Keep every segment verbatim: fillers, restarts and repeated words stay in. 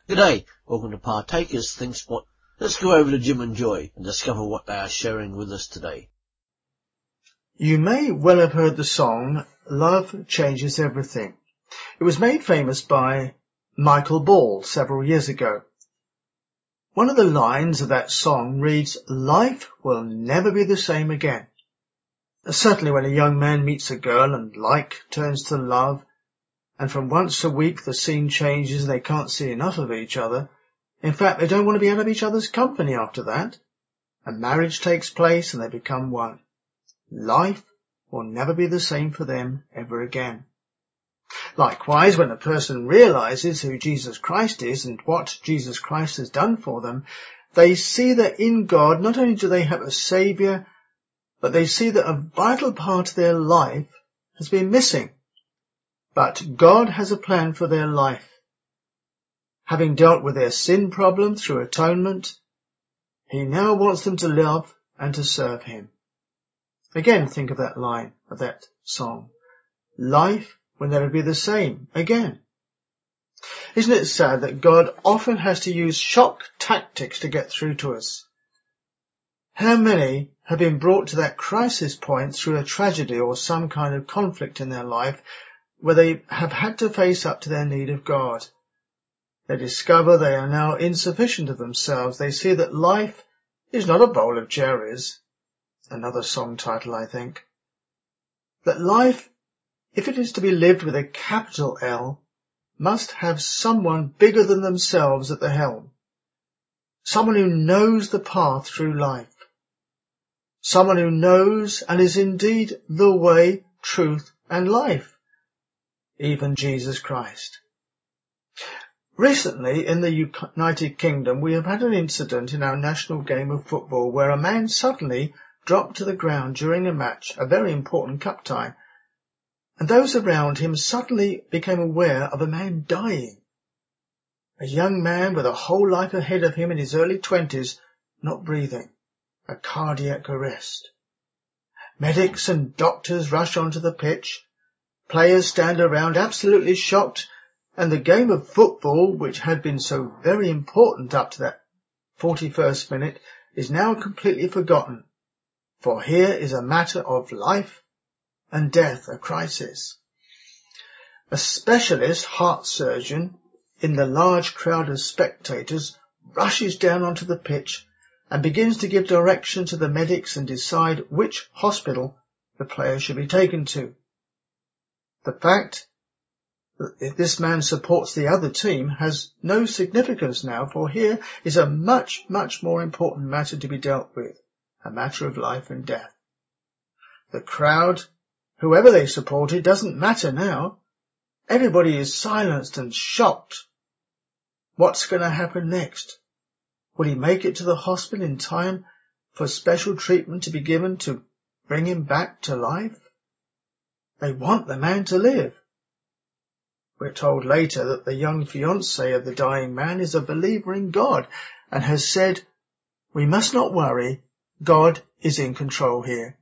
G'day, welcome to Partakers Think Spot. Let's go over to Jim and Joy and discover what they are sharing with us today. You may well have heard the song Love Changes Everything. It was made famous by Michael Ball several years ago. One of the lines of that song reads, "Life will never be the same again." Certainly when a young man meets a girl and like turns to love, and from once a week the scene changes and they can't see enough of each other. In fact, they don't want to be out of each other's company after that. A marriage takes place and they become one. Life will never be the same for them ever again. Likewise, when a person realizes who Jesus Christ is and what Jesus Christ has done for them, they see that in God not only do they have a Saviour, but they see that a vital part of their life has been missing. But God has a plan for their life. Having dealt with their sin problem through atonement, He now wants them to love and to serve Him. Again, think of that line of that song. Life will never be the same again. Isn't it sad that God often has to use shock tactics to get through to us? How many have been brought to that crisis point through a tragedy or some kind of conflict in their life where they have had to face up to their need of God? They discover they are now insufficient of themselves. They see that life is not a bowl of cherries. Another song title, I think. That life, if it is to be lived with a capital L, must have someone bigger than themselves at the helm. Someone who knows the path through life. Someone who knows and is indeed the way, truth and life. Even Jesus Christ. Recently, in the United Kingdom, we have had an incident in our national game of football where a man suddenly dropped to the ground during a match, a very important cup tie, and those around him suddenly became aware of a man dying. A young man with a whole life ahead of him in his early twenties, not breathing, a cardiac arrest. Medics and doctors rush onto the pitch. Players stand around absolutely shocked, and the game of football, which had been so very important up to that forty-first minute, is now completely forgotten. For here is a matter of life and death, a crisis. A specialist heart surgeon, in the large crowd of spectators, rushes down onto the pitch and begins to give direction to the medics and decide which hospital the player should be taken to. The fact that if this man supports the other team has no significance now, for here is a much, much more important matter to be dealt with, a matter of life and death. The crowd, whoever they supported, doesn't matter now. Everybody is silenced and shocked. What's going to happen next? Will he make it to the hospital in time for special treatment to be given to bring him back to life? They want the man to live. We're told later that the young fiancé of the dying man is a believer in God and has said, "We must not worry, God is in control here."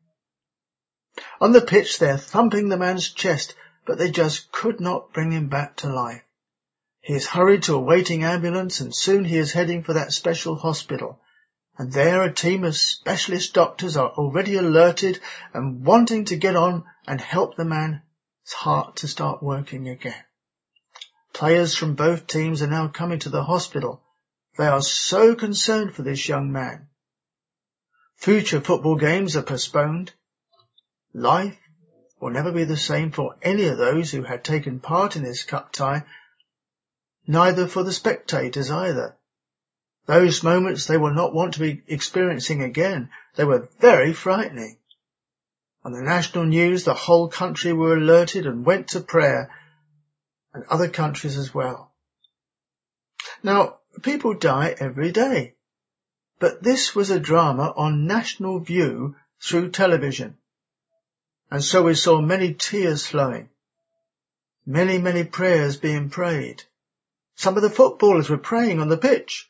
On the pitch they're thumping the man's chest, but they just could not bring him back to life. He is hurried to a waiting ambulance and soon he is heading for that special hospital. And there a team of specialist doctors are already alerted and wanting to get on and help the man's heart to start working again. Players from both teams are now coming to the hospital. They are so concerned for this young man. Future football games are postponed. Life will never be the same for any of those who had taken part in this cup tie, neither for the spectators either. Those moments they will not want to be experiencing again. They were very frightening. On the national news, the whole country were alerted and went to prayer, and other countries as well. Now, people die every day, but this was a drama on national view through television, and so we saw many tears flowing, many, many prayers being prayed. Some of the footballers were praying on the pitch.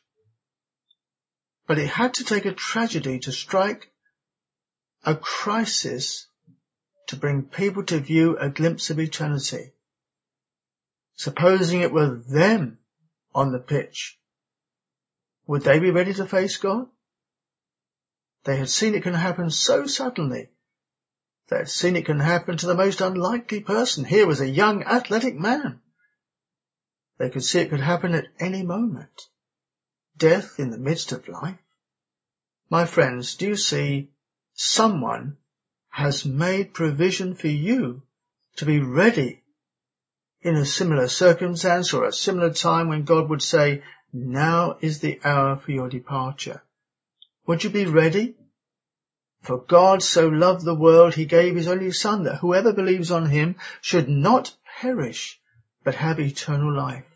But it had to take a tragedy to strike, a crisis to bring people to view a glimpse of eternity. Supposing it were them on the pitch, would they be ready to face God? They had seen it can happen so suddenly. They had seen it can happen to the most unlikely person. Here was a young athletic man. They could see it could happen at any moment. Death in the midst of life. My friends, do you see, someone has made provision for you to be ready in a similar circumstance or a similar time when God would say, now is the hour for your departure. Would you be ready? For God so loved the world, he gave his only Son, that whoever believes on him should not perish, but have eternal life.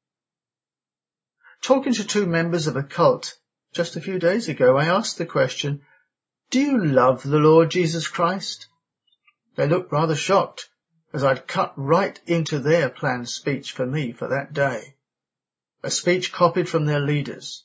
Talking to two members of a cult just a few days ago, I asked the question, do you love the Lord Jesus Christ? They looked rather shocked, as I'd cut right into their planned speech for me for that day. A speech copied from their leaders.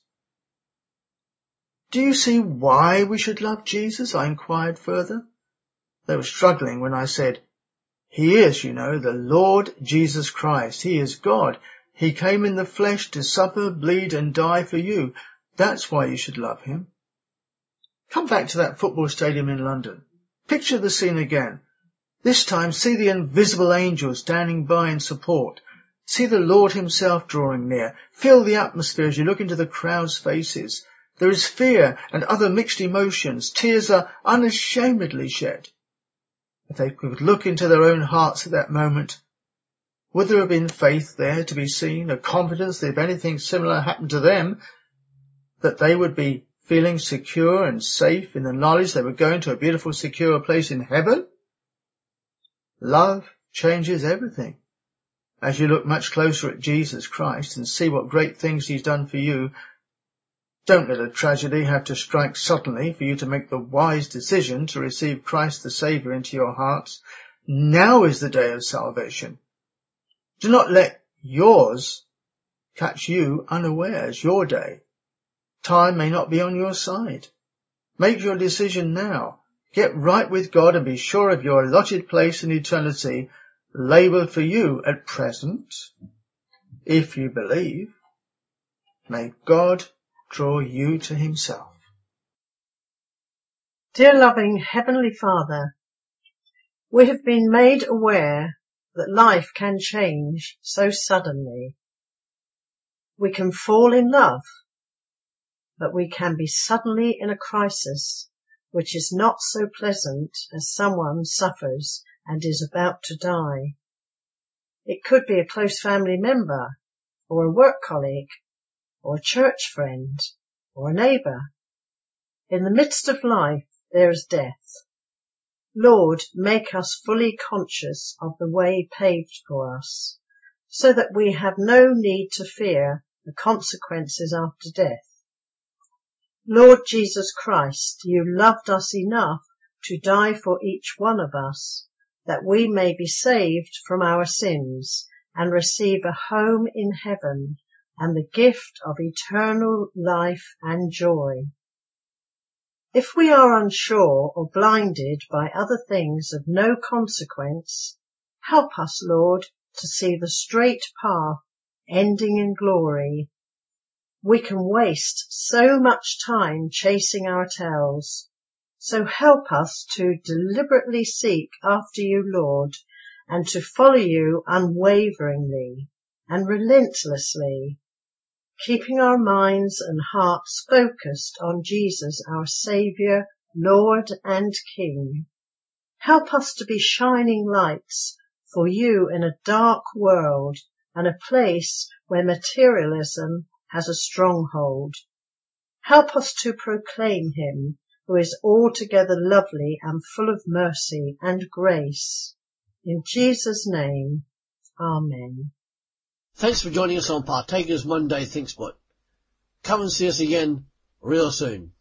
Do you see why we should love Jesus? I inquired further. They were struggling when I said, he is, you know, the Lord Jesus Christ. He is God. He came in the flesh to suffer, bleed and die for you. That's why you should love him. Come back to that football stadium in London. Picture the scene again. This time see the invisible angel standing by in support. See the Lord himself drawing near. Feel the atmosphere as you look into the crowd's faces. There is fear and other mixed emotions. Tears are unashamedly shed. If they could look into their own hearts at that moment, would there have been faith there to be seen, a confidence that if anything similar happened to them, that they would be feeling secure and safe in the knowledge they were going to a beautiful, secure place in heaven? Love changes everything. As you look much closer at Jesus Christ and see what great things he's done for you, don't let a tragedy have to strike suddenly for you to make the wise decision to receive Christ the Saviour into your hearts. Now is the day of salvation. Do not let yours catch you unawares, your day. Time may not be on your side. Make your decision now. Get right with God and be sure of your allotted place in eternity, labelled for you at present, if you believe. May God draw you to himself. Dear loving Heavenly Father, we have been made aware that life can change so suddenly. We can fall in love, but we can be suddenly in a crisis which is not so pleasant as someone suffers and is about to die. It could be a close family member, or a work colleague, or a church friend, or a neighbour. In the midst of life there is death. Lord, make us fully conscious of the way paved for us, so that we have no need to fear the consequences after death. Lord Jesus Christ, you loved us enough to die for each one of us, that we may be saved from our sins and receive a home in heaven and the gift of eternal life and joy. If we are unsure or blinded by other things of no consequence, help us, Lord, to see the straight path ending in glory. We can waste so much time chasing our tails, so help us to deliberately seek after you, Lord, and to follow you unwaveringly and relentlessly, keeping our minds and hearts focused on Jesus, our Saviour, Lord and King. Help us to be shining lights for you in a dark world and a place where materialism has a stronghold. Help us to proclaim him who is altogether lovely and full of mercy and grace. In Jesus' name, Amen. Thanks for joining us on Partakers Monday ThinkSpot. Come and see us again real soon.